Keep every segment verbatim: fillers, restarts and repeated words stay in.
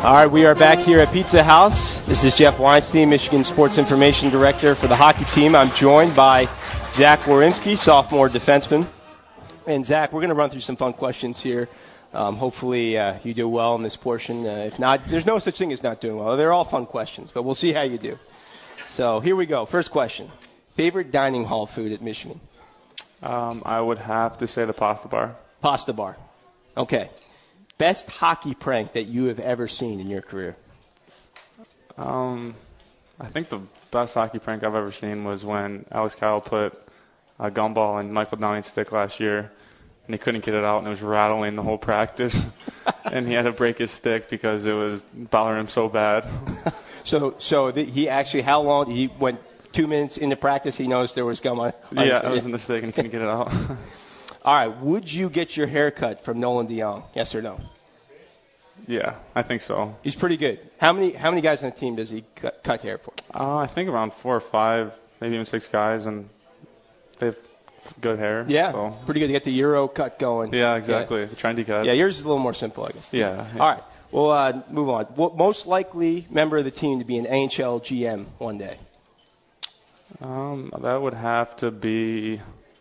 All right, we are back here at Pizza House. This is Jeff Weinstein, Michigan Sports Information Director for the hockey team. I'm joined by Zach Werenski, sophomore defenseman. And Zach, we're going to run through some fun questions here. Um, hopefully uh, you do well in this portion. Uh, if not, there's no such thing as not doing well. They're all fun questions, but we'll see how you do. So here we go. First question. Favorite dining hall food at Michigan? Um, I would have to say the pasta bar. Pasta bar. Okay. Best hockey prank that you have ever seen in your career? Um, I think the best hockey prank I've ever seen was when Alex Kyle put a gumball in Michael Downey's stick last year, and he couldn't get it out, and it was rattling the whole practice. And he had to break his stick because it was bothering him so bad. so so the, he actually, how long? He went two minutes into practice, he noticed there was gum on, on Yeah, it was in the stick, and he couldn't get it out. All right, would you get your hair cut from Nolan DeYoung? Yes or no? Yeah, I think so. He's pretty good. How many how many guys on the team does he cut, cut hair for? Uh, I think around four or five, maybe even six guys, and they have good hair. Yeah, so. Pretty good to get the Euro cut going. Yeah, exactly. Yeah. The trendy cut. Yeah, yours is a little more simple, I guess. Yeah. yeah. All right, we'll uh, move on. What most likely member of the team to be an N H L G M one day? Um, that would have to be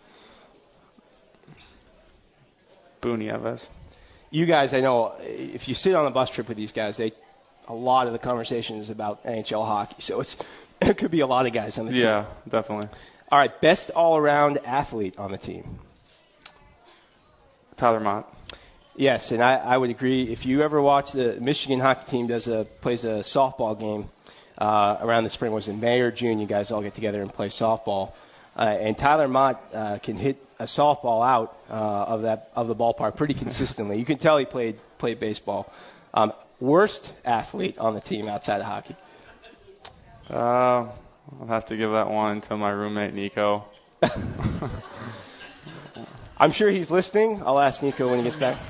Boone Nieves. You guys, I know, if you sit on a bus trip with these guys, they a lot of the conversation is about N H L hockey. So it's it could be a lot of guys on the team. Yeah, definitely. All right, best all-around athlete on the team? Tyler Mott. Yes, and I, I would agree. If you ever watch the Michigan hockey team does a plays a softball game uh, around the spring, was in May or June, you guys all get together and play softball. Uh, and Tyler Mott uh, can hit a softball out uh, of that of the ballpark pretty consistently. You can tell he played played baseball. Um, worst athlete on the team outside of hockey? Uh, I'll have to give that one to my roommate Nico. I'm sure he's listening. I'll ask Nico when he gets back.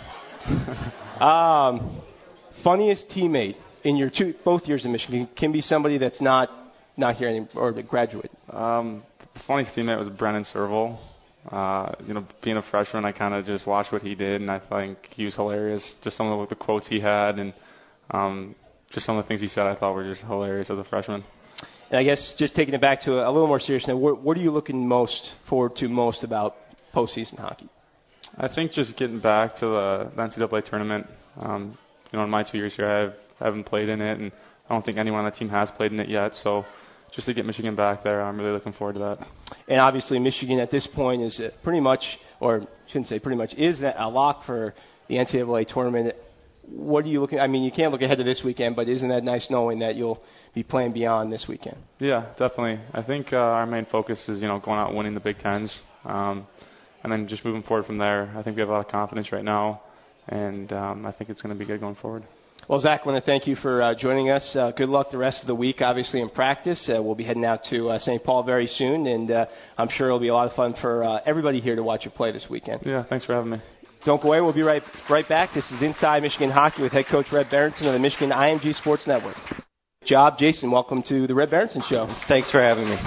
um, funniest teammate in your two both years in Michigan can be somebody that's not not here anymore or a graduate. Um, the funniest teammate was Brennan Serval. Uh, you know, being a freshman, I kind of just watched what he did, and I think he was hilarious. Just some of the quotes he had, and um, just some of the things he said, I thought were just hilarious as a freshman. And I guess just taking it back to a, a little more serious now, what, what are you looking most forward to most about postseason hockey? I think just getting back to the, the N C double A tournament. Um, you know, in my two years here, I've, I haven't played in it, and I don't think anyone on the team has played in it yet. So just to get Michigan back there, I'm really looking forward to that. And obviously, Michigan at this point is pretty much, or I shouldn't say pretty much, is a lock for the N C double A tournament. What are you looking? I mean, you can't look ahead to this weekend, but isn't that nice knowing that you'll be playing beyond this weekend? Yeah, definitely. I think uh, our main focus is, you know, going out and winning the Big Tens, um, and then just moving forward from there. I think we have a lot of confidence right now, and um, I think it's going to be good going forward. Well, Zach, I want to thank you for uh, joining us. Uh, good luck the rest of the week, obviously, in practice. Uh, we'll be heading out to uh, Saint Paul very soon, and uh, I'm sure it'll be a lot of fun for uh, everybody here to watch you play this weekend. Yeah, thanks for having me. Don't go away. We'll be right right back. This is Inside Michigan Hockey with head coach Red Berenson of the Michigan I M G Sports Network. Good job, Jason. Welcome to the Red Berenson Show. Thanks for having me.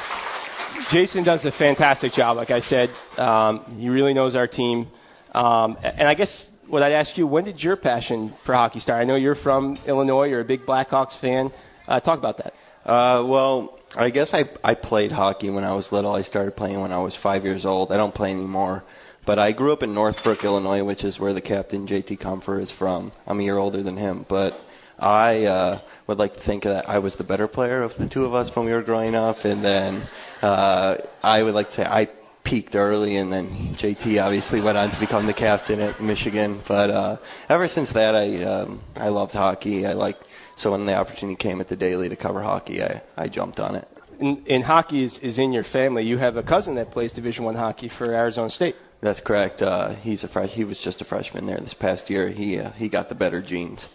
Jason does a fantastic job, like I said. Um, he really knows our team. Um, and I guess what I'd ask you, when did your passion for hockey start? I know you're from Illinois. You're a big Blackhawks fan. Uh, talk about that. Uh, well, I guess I, I played hockey when I was little. I started playing when I was five years old. I don't play anymore. But I grew up in Northbrook, Illinois, which is where the captain, J T Comfer, is from. I'm a year older than him. But I uh, would like to think that I was the better player of the two of us when we were growing up. And then uh, I would like to say I peaked early, and then J T obviously went on to become the captain at Michigan. But uh, ever since that, I um, I loved hockey. I like so when the opportunity came at the Daily to cover hockey, I, I jumped on it. And, and hockey is, is in your family. You have a cousin that plays Division One hockey for Arizona State. That's correct. Uh, he's a fresh. He was just a freshman there this past year. He uh, he got the better genes.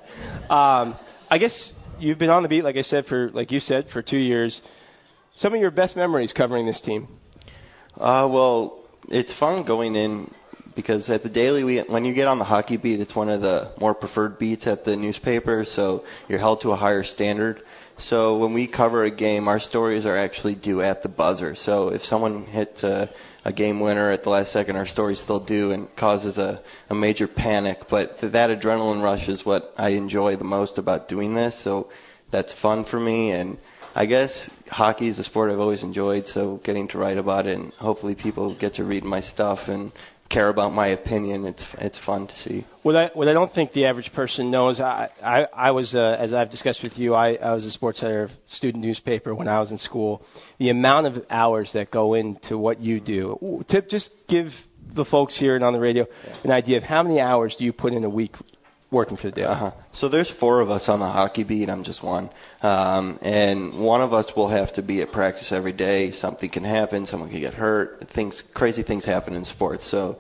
um, I guess you've been on the beat, like I said, for like you said, for two years. Some of your best memories covering this team. Uh, well, it's fun going in because at the Daily, we, when you get on the hockey beat, it's one of the more preferred beats at the newspaper, so you're held to a higher standard. So when we cover a game, our stories are actually due at the buzzer. So if someone hit uh, a game winner at the last second. Our stories still do, and causes a, a major panic. But th- that adrenaline rush is what I enjoy the most about doing this. So that's fun for me. And I guess hockey is a sport I've always enjoyed. So getting to write about it, and hopefully people get to read my stuff and care about my opinion. It's it's fun to see. What I what I don't think the average person knows, I I, I was uh, as I've discussed with you, I, I was a sports editor of student newspaper when I was in school. The amount of hours that go into what you do. To just give the folks here and on the radio an idea of how many hours do you put in a week working for the Daily? Uh-huh. So there's four of us on the hockey beat. I'm just one. Um, and one of us will have to be at practice every day. Something can happen. Someone can get hurt. Things, crazy things happen in sports. So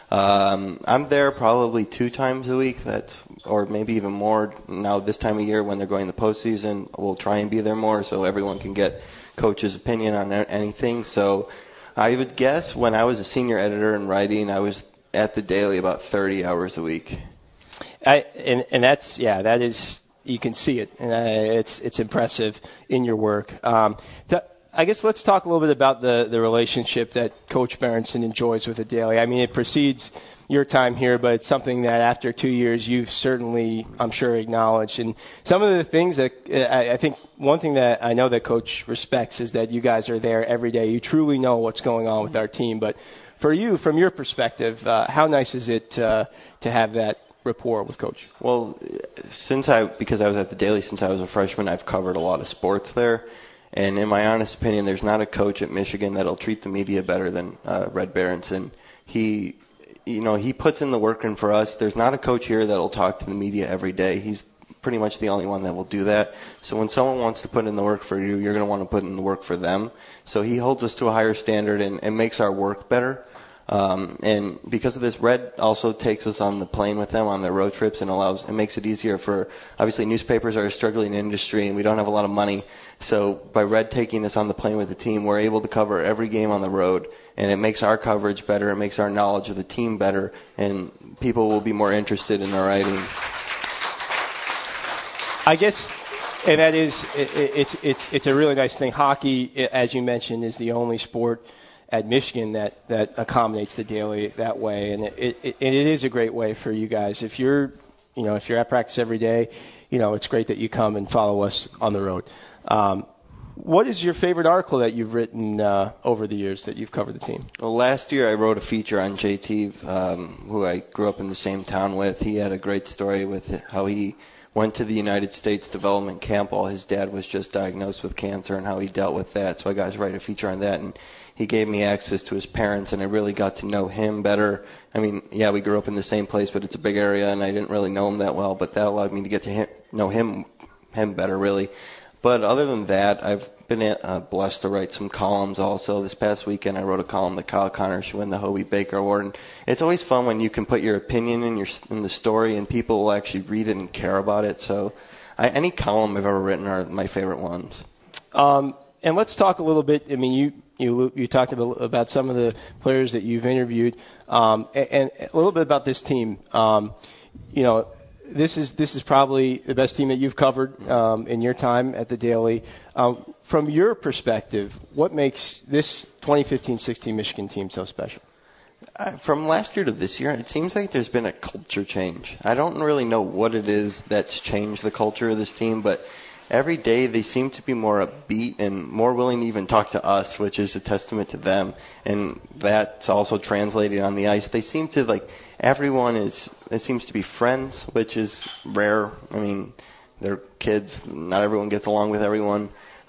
um, I'm there probably two times a week. That's, or maybe even more now this time of year when they're going to the postseason. We'll try and be there more so everyone can get coach's opinion on anything. So I would guess when I was a senior editor in writing, I was at the Daily about thirty hours a week. I, and, and that's, yeah, that is, you can see it, and uh, it's it's impressive in your work. Um, to, I guess let's talk a little bit about the, the relationship that Coach Berenson enjoys with the Daily. I mean, it precedes your time here, but it's something that after two years you've certainly, I'm sure, acknowledged. And some of the things that I, I think one thing that I know that Coach respects is that you guys are there every day. You truly know what's going on with our team. But for you, from your perspective, uh, how nice is it uh, to have that rapport with Coach? Well, since I because I was at the Daily since I was a freshman, I've covered a lot of sports there, and in my honest opinion, there's not a coach at Michigan that'll treat the media better than uh, Red Berenson. He, you know, he puts in the work in for us. There's not a coach here that'll talk to the media every day. He's pretty much the only one that will do that. So when someone wants to put in the work for you, you're going to want to put in the work for them. So he holds us to a higher standard and, and makes our work better. Um, and because of this, Red also takes us on the plane with them on their road trips and allows, it makes it easier for, obviously newspapers are a struggling industry and we don't have a lot of money. So by Red taking us on the plane with the team, we're able to cover every game on the road, and it makes our coverage better, it makes our knowledge of the team better, and people will be more interested in our writing. I guess, and that is, it, it's, it's, it's a really nice thing. Hockey, as you mentioned, is the only sport at Michigan that, that accommodates the Daily that way, and it, it, it is a great way for you guys. If you're, you know, if you're at practice every day, you know, it's great that you come and follow us on the road. Um, what is your favorite article that you've written uh, over the years that you've covered the team? Well, last year I wrote a feature on J T, um, who I grew up in the same town with. He had a great story with how he went to the United States development camp while his dad was just diagnosed with cancer and how he dealt with that. So I got to write a feature on that, and he gave me access to his parents, and I really got to know him better. I mean, yeah, we grew up in the same place, but it's a big area, and I didn't really know him that well, but that allowed me to get to him, know him him better, really. But other than that, I've been uh, blessed to write some columns also. This past weekend, I wrote a column that Kyle Connor should win the Hobie Baker Award. And it's always fun when you can put your opinion in your in the story, and people will actually read it and care about it. So I, any column I've ever written are my favorite ones. Um, and let's talk a little bit. I mean, you you you talked about, about some of the players that you've interviewed, um, and, and a little bit about this team. Um, you know. This is this is probably the best team that you've covered um, in your time at the Daily. Um, from your perspective, what makes this twenty fifteen sixteen Michigan team so special? Uh, from last year to this year, it seems like there's been a culture change. I don't really know what it is that's changed the culture of this team, but every day they seem to be more upbeat and more willing to even talk to us, which is a testament to them. And that's also translated on the ice. They seem to like. Everyone is, it seems to be friends, which is rare. I mean, they're kids. Not everyone gets along with everyone.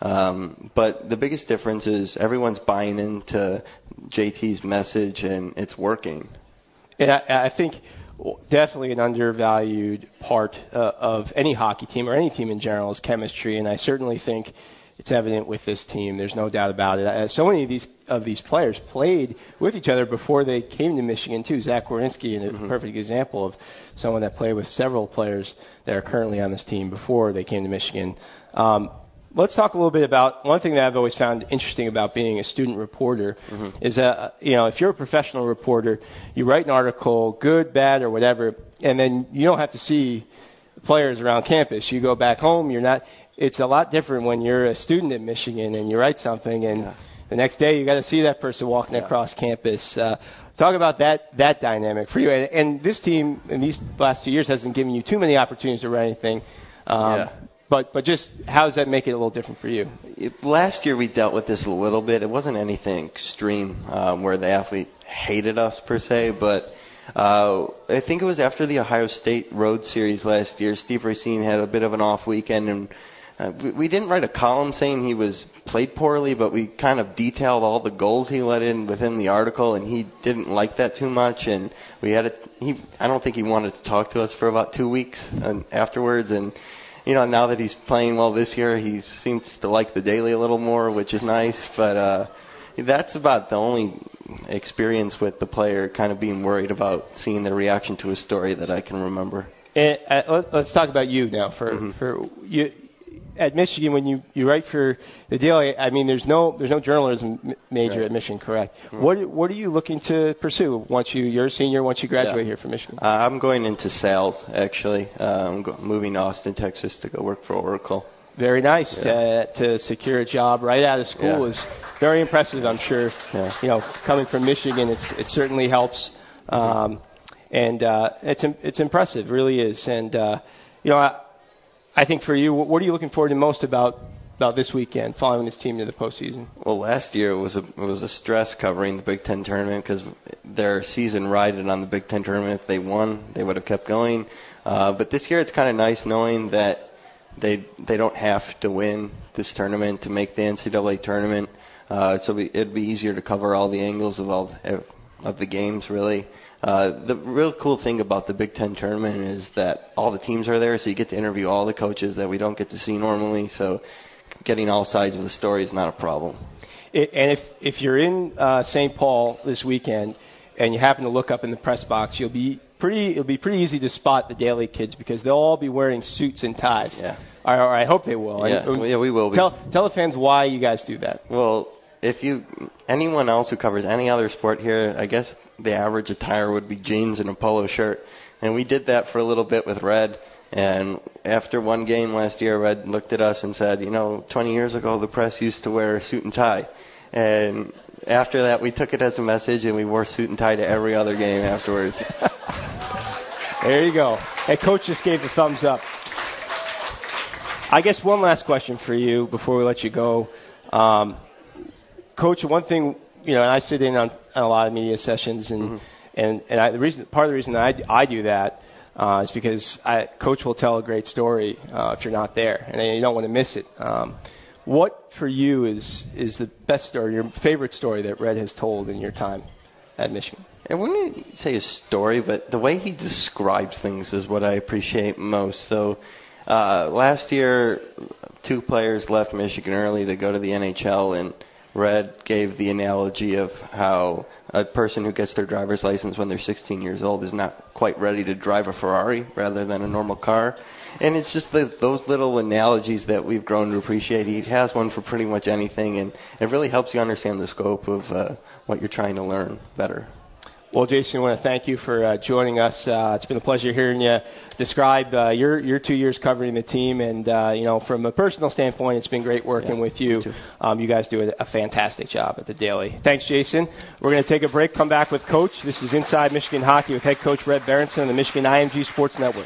Um, but the biggest difference is everyone's buying into J T's message, and it's working. And I, I think definitely an undervalued part uh, of any hockey team or any team in general is chemistry, and I certainly think it's evident with this team. There's no doubt about it. Uh, so many of these of these players played with each other before they came to Michigan, too. Zach Werenski is a mm-hmm. perfect example of someone that played with several players that are currently on this team before they came to Michigan. Um, let's talk a little bit about one thing that I've always found interesting about being a student reporter mm-hmm. is that, you know, if you're a professional reporter, you write an article, good, bad, or whatever, and then you don't have to see players around campus. You go back home, you're not – it's a lot different when you're a student at Michigan and you write something and, yeah. the next day you got to see that person walking Yeah. across campus. Uh, talk about that that dynamic for you. And, and this team in these last two years hasn't given you too many opportunities to run anything. Um, Yeah. But but just how does that make it a little different for you? It, last year we dealt with this a little bit. It wasn't anything extreme um, where the athlete hated us per se, but uh, I think it was after the Ohio State Road Series last year. Steve Racine had a bit of an off weekend, and uh, we, we didn't write a column saying he was played poorly, but we kind of detailed all the goals he let in within the article, and he didn't like that too much. And we had a, he I don't think he wanted to talk to us for about two weeks and afterwards, and. You know, now that he's playing well this year, he seems to like the daily a little more, which is nice. But uh, that's about the only experience with the player kind of being worried about seeing the reaction to a story that I can remember. And, uh, let's talk about you now. For Mm-hmm. for you at Michigan, when you, you write for the Daily, I mean, there's no there's no journalism major Right. at Michigan, correct? Mm-hmm. What what are you looking to pursue once you you're a senior once you graduate Yeah. here from Michigan? Uh, I'm going into sales, actually. Uh, I'm go- moving to Austin, Texas to go work for Oracle. Very nice. Yeah. Uh, to secure a job right out of school Yeah. is very impressive, I'm sure. Yeah. You know, coming from Michigan, it's it certainly helps, um, and uh, it's it's impressive, really is. And uh, you know, I, I think for you, what are you looking forward to most about about this weekend, following this team to the postseason? Well, last year it was a it was a stress covering the Big Ten tournament because their season rided on the Big Ten tournament. If they won, they would have kept going. Uh, but this year it's kind of nice knowing that they they don't have to win this tournament to make the N C double A tournament. Uh, so we, it'd be easier to cover all the angles of all of the games, really. Uh, the real cool thing about the Big Ten tournament is that all the teams are there, so you get to interview all the coaches that we don't get to see normally. So getting all sides of the story is not a problem. It, and if if you're in uh, Saint Paul this weekend and you happen to look up in the press box, you'll be pretty. It'll be pretty easy to spot the Daily kids because they'll all be wearing suits and ties. Yeah. Or, or I hope they will. Yeah, And, well, yeah, we will be. Tell tell the fans why you guys do that. Well, if you anyone else who covers any other sport here, I guess the average attire would be jeans and a polo shirt, and we did that for a little bit with Red. And after one game last year, Red looked at us and said, you know, twenty years ago the press used to wear a suit and tie. And after that, we took it as a message, and we wore suit and tie to every other game afterwards. There you go. And Coach just gave the thumbs up. I guess one last question for you before we let you go. Um, Coach, one thing, you know, and I sit in on, on a lot of media sessions, and mm-hmm. and, and I, the reason, part of the reason that I, I do that uh, is because I, Coach will tell a great story uh, if you're not there, and you don't want to miss it. Um, what for you is is the best story, your favorite story that Red has told in your time at Michigan? I wouldn't say a story, but the way he describes things is what I appreciate most. So uh, last year, two players left Michigan early to go to the N H L, and Red gave the analogy of how a person who gets their driver's license when they're sixteen years old is not quite ready to drive a Ferrari rather than a normal car. And it's just the, those little analogies that we've grown to appreciate. He has one for pretty much anything, and it really helps you understand the scope of uh, what you're trying to learn better. Well, Jason, I want to thank you for uh, joining us. Uh, it's been a pleasure hearing you describe uh, your your two years covering the team, and uh, you know, from a personal standpoint, it's been great working yeah, with you. Um, you guys do a, a fantastic job at the Daily. Thanks, Jason. We're going to take a break. Come back with Coach. This is Inside Michigan Hockey with head coach Red Berenson on the Michigan I M G Sports Network.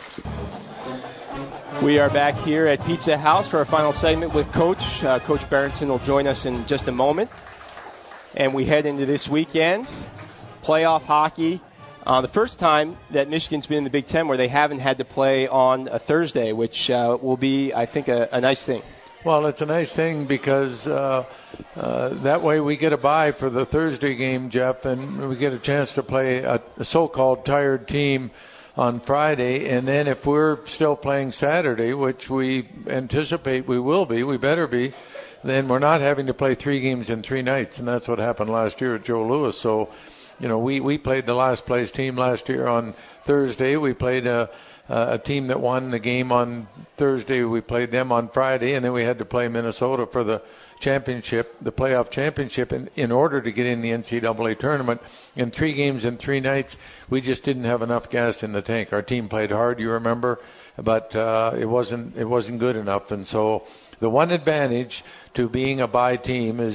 We are back here at Pizza House for our final segment with Coach. Uh, Coach Berenson will join us in just a moment, and we head into this weekend. Playoff hockey. Uh, the first time that Michigan's been in the Big Ten where they haven't had to play on a Thursday, which uh, will be, I think, a, a nice thing. Well, it's a nice thing because uh, uh, that way we get a bye for the Thursday game, Jeff, and we get a chance to play a, a so-called tired team on Friday. And then if we're still playing Saturday, which we anticipate we will be, we better be, then we're not having to play three games in three nights. And that's what happened last year at Joe Louis. So, you know, we, we played the last place team last year on Thursday. We played a, a team that won the game on Thursday. We played them on Friday, and then we had to play Minnesota for the championship, the playoff championship, in, in order to get in the N C double A tournament. In three games in three nights, we just didn't have enough gas in the tank. Our team played hard, you remember, but uh, it wasn't it wasn't good enough. And so the one advantage to being a bye team is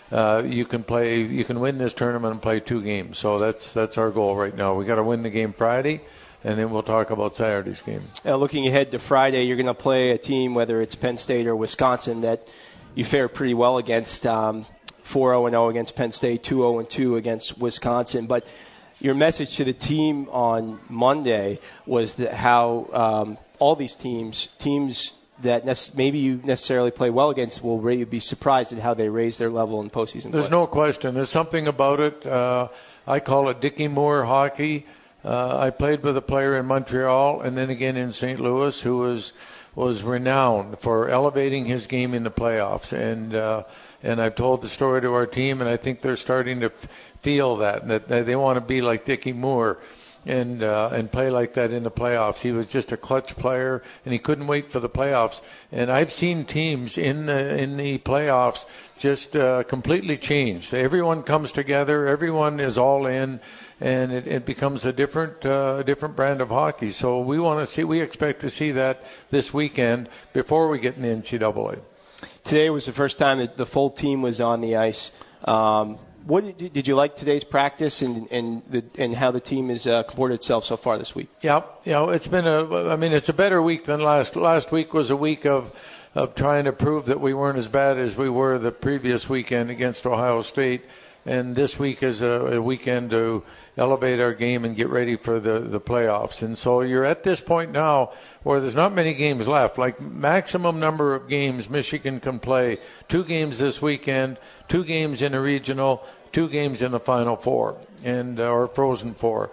uh, you can play, you can win this tournament and play two games. So that's that's our goal right now. We got to win the game Friday, and then we'll talk about Saturday's game. Uh, looking ahead to Friday, you're going to play a team, whether it's Penn State or Wisconsin, that you fare pretty well against. Um, four oh and oh against Penn State, two oh and two against Wisconsin. But your message to the team on Monday was that how um, all these teams, teams that nec- maybe you necessarily play well against, will really be surprised at how they raise their level in postseason play. There's no question. There's something about it. Uh, I call it Dickie Moore hockey. Uh, I played with a player in Montreal and then again in Saint Louis who was was renowned for elevating his game in the playoffs. And uh, and I've told the story to our team, and I think they're starting to f- feel that, that they want to be like Dickie Moore and uh, and play like that in the playoffs. He was just a clutch player, and he couldn't wait for the playoffs. And I've seen teams in the in the playoffs just uh, completely change. Everyone comes together, everyone is all in, and it, it becomes a different uh, different brand of hockey. So we want to see, we expect to see that this weekend before we get in the N C double A. Today was the first time that the full team was on the ice. Um, what did you, did you like today's practice and and the, and how the team has uh, comported itself so far this week? Yeah, you know, it's been a. I mean, it's a better week than last. Last week was a week of of trying to prove that we weren't as bad as we were the previous weekend against Ohio State. And this week is a, a weekend to elevate our game and get ready for the, the playoffs. And so you're at this point now where there's not many games left. Like maximum number of games Michigan can play. Two games this weekend, two games in a regional, two games in the Final Four, and uh, or Frozen Four.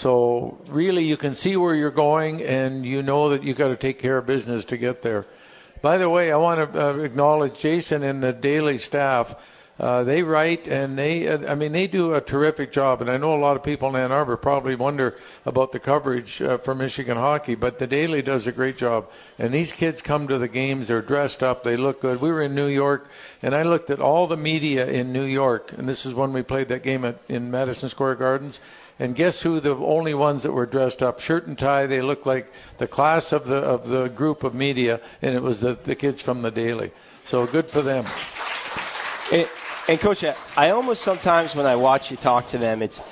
So really you can see where you're going, and you know that you got to take care of business to get there. By the way, I want to uh, acknowledge Jason and the Daily staff. Uh, they write and they, uh, I mean, they do a terrific job. And I know a lot of people in Ann Arbor probably wonder about the coverage uh, for Michigan hockey, but the Daily does a great job. And these kids come to the games, they're dressed up, they look good. We were in New York, and I looked at all the media in New York, and this is when we played that game at, in Madison Square Gardens. And guess who the only ones that were dressed up? Shirt and tie. They looked like the class of the of the group of media, and it was the, the kids from the Daily. So good for them. It, And Coach, I almost sometimes when I watch you talk to them, it's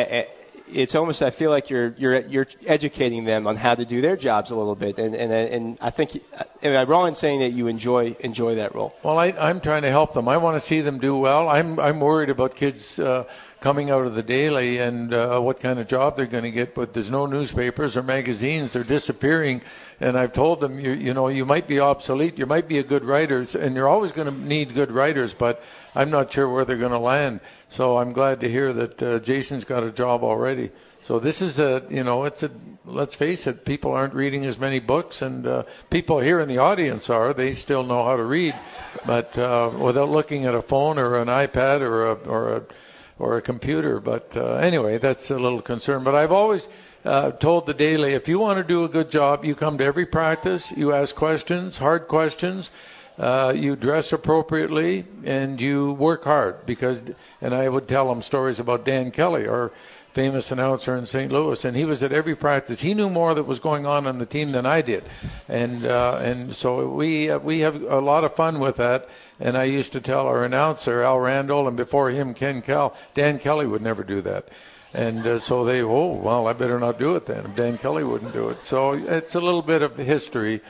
it's almost I feel like you're you're you're educating them on how to do their jobs a little bit, and and and I think am I wrong in saying that you enjoy enjoy that role? Well, I, I'm trying to help them. I want to see them do well. I'm I'm worried about kids uh, coming out of the Daily and uh, what kind of job they're going to get, but there's no newspapers or magazines. They're disappearing. And I've told them, you, you know, you might be obsolete, you might be a good writer, and you're always going to need good writers, but I'm not sure where they're going to land. So I'm glad to hear that uh, Jason's got a job already. So this is a, you know, it's a, let's face it, people aren't reading as many books, and uh, people here in the audience are. They still know how to read, but uh, without looking at a phone or an iPad or a, or a, or a computer. But uh, anyway, that's a little concern. But I've always Uh, told the Daily, if you want to do a good job, you come to every practice, you ask questions, hard questions, uh, you dress appropriately, and you work hard. Because, and I would tell them stories about Dan Kelly, our famous announcer in Saint Louis, and he was at every practice. He knew more that was going on on the team than I did, and uh, and so we uh, we have a lot of fun with that. And I used to tell our announcer Al Randall, and before him Ken Kell, Dan Kelly would never do that. And uh, so they, oh, well, I better not do it then. Dan Kelly wouldn't do it. So it's a little bit of history,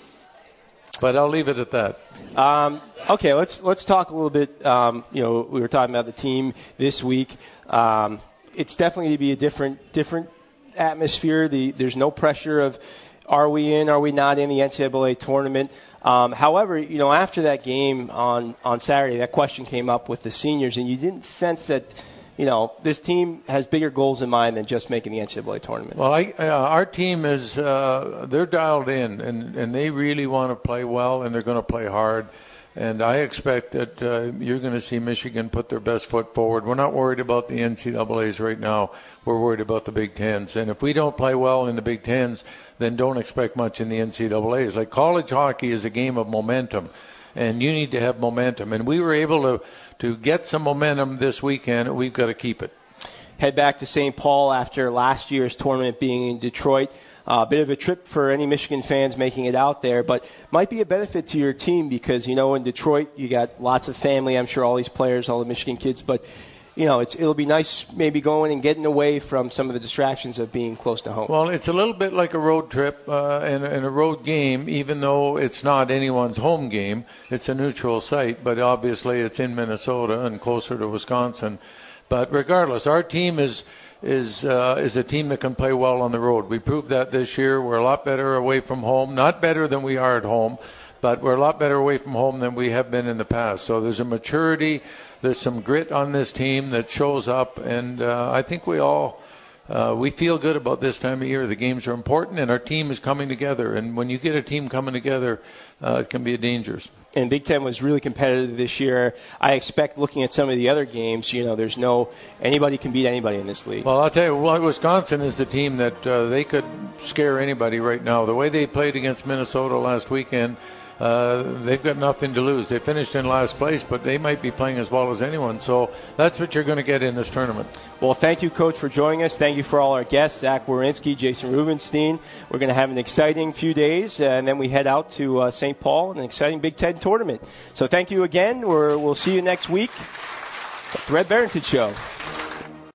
but I'll leave it at that. Um, okay, let's let's talk a little bit. Um, you know, we were talking about the team this week. Um, it's definitely to be a different different atmosphere. The there's no pressure of are we in, are we not in the N C double A tournament. Um, however, you know, after that game on on Saturday, that question came up with the seniors, and you didn't sense that. You know, this team has bigger goals in mind than just making the N C double A tournament. Well, I, uh, our team is, uh, they're dialed in, and, and they really want to play well, and they're going to play hard. And I expect that uh, you're going to see Michigan put their best foot forward. We're not worried about the N C double A's right now. We're worried about the Big Tens. And if we don't play well in the Big Tens, then don't expect much in the N C double A's. Like college hockey is a game of momentum, and you need to have momentum. And we were able to to get some momentum this weekend. We've got to keep it. Head back to Saint Paul after last year's tournament being in Detroit. A uh, bit of a trip for any Michigan fans making it out there, but might be a benefit to your team because, you know, in Detroit, you got lots of family. I'm sure all these players, all the Michigan kids, but you know, it's, it'll be nice maybe going and getting away from some of the distractions of being close to home. Well, it's a little bit like a road trip uh, and, and a road game, even though it's not anyone's home game. It's a neutral site, but obviously it's in Minnesota and closer to Wisconsin. But regardless, our team is is uh, is a team that can play well on the road. We proved that this year. We're a lot better away from home, not better than we are at home, but we're a lot better away from home than we have been in the past. So there's a maturity. There's some grit on this team that shows up, and uh, I think we all uh, we feel good about this time of year. The games are important, and our team is coming together. And when you get a team coming together, uh, it can be dangerous. And Big Ten was really competitive this year. I expect, looking at some of the other games, you know, there's no anybody can beat anybody in this league. Well, I'll tell you, Wisconsin is the team that uh, they could scare anybody right now. The way they played against Minnesota last weekend. Uh, they've got nothing to lose. They finished in last place, but they might be playing as well as anyone. So that's what you're going to get in this tournament. Well, thank you, Coach, for joining us. Thank you for all our guests, Zach Werenski, Jason Rubenstein. We're going to have an exciting few days, uh, and then we head out to uh, Saint Paul, an exciting Big Ten tournament. So thank you again. We're, we'll see you next week at the Red Barrington Show.